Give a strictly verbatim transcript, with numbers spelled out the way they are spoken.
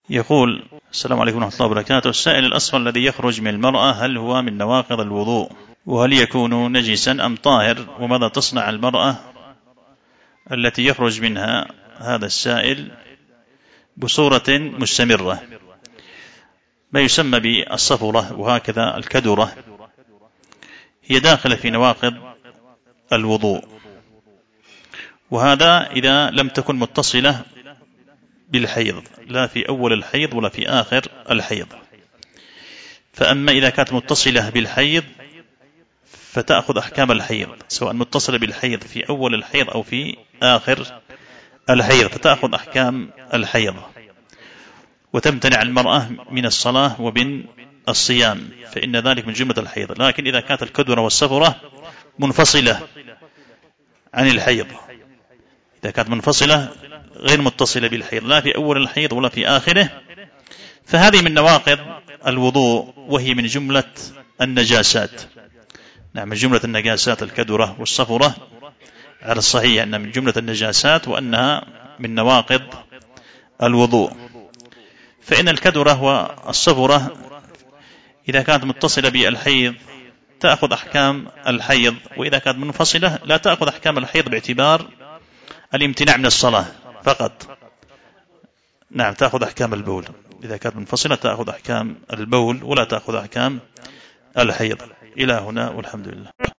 يقول: السلام عليكم ورحمة الله وبركاته. السائل: الأصفر الذي يخرج من المرأة هل هو من نواقض الوضوء؟ وهل يكون نجسا أم طاهر؟ وماذا تصنع المرأة التي يخرج منها هذا السائل بصورة مستمرة؟ ما يسمى بالصفرة وهكذا الكدرة هي داخلة في نواقض الوضوء، وهذا إذا لم تكن متصلة بالحيض، لا في أول الحيض ولا في آخر الحيض. فأما إذا كانت متصلة بالحيض فتأخذ أحكام الحيض، سواء متصلة بالحيض في أول الحيض أو في آخر الحيض فتأخذ أحكام الحيض، وتمتنع المرأة من الصلاة ومن الصيام، فإن ذلك من جملة الحيض. لكن إذا كانت الكدرة والصفرة منفصلة عن الحيض، إذا كانت منفصلة غير متصلة بالحيض لا في أول الحيض ولا في آخره، فهذه من نواقض الوضوء، وهي من جملة النجاسات. نعم، من جملة النجاسات الكدرة والصفرة على الصحيح أنها من جملة النجاسات، وأنها من نواقض الوضوء. فإن الكدرة والصفرة إذا كانت متصلة بالحيض تأخذ أحكام الحيض، وإذا كانت منفصلة لا تأخذ أحكام الحيض باعتبار الامتناع من الصلاة فقط. نعم، تأخذ أحكام البول. إذا كانت منفصلة تأخذ أحكام البول ولا تأخذ أحكام الحيض. إلى هنا والحمد لله.